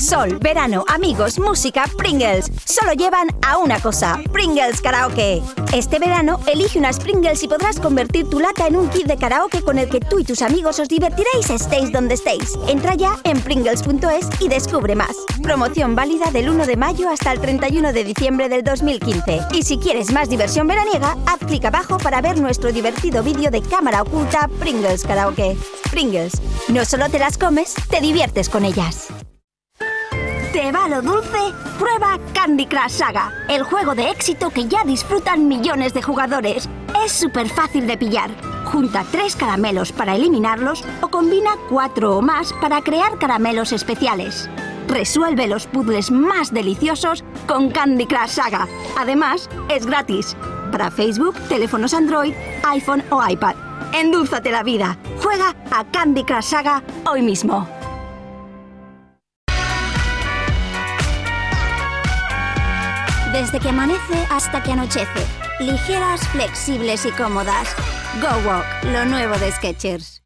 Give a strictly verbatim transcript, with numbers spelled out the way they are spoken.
Sol, verano, amigos, música, Pringles. Solo llevan a una cosa, Pringles Karaoke. Este verano, elige unas Pringles y podrás convertir tu lata en un kit de karaoke con el que tú y tus amigos os divertiréis estéis donde estéis. Entra ya en Pringles punto es y descubre más. Promoción válida del uno de mayo hasta el treinta y uno de diciembre del dos mil quince. Y si quieres más diversión veraniega, haz clic abajo para ver nuestro divertido vídeo de cámara oculta Pringles Karaoke. Pringles, no solo te las comes, te diviertes con ellas. ¿Te va lo dulce? Prueba Candy Crush Saga, el juego de éxito que ya disfrutan millones de jugadores. Es súper fácil de pillar. Junta tres caramelos para eliminarlos o combina cuatro o más para crear caramelos especiales. Resuelve los puzzles más deliciosos con Candy Crush Saga. Además, es gratis. Para Facebook, teléfonos Android, iPhone o iPad. Endúlzate la vida. Juega a Candy Crush Saga hoy mismo. Desde que amanece hasta que anochece. Ligeras, flexibles y cómodas. Go Walk, lo nuevo de Skechers.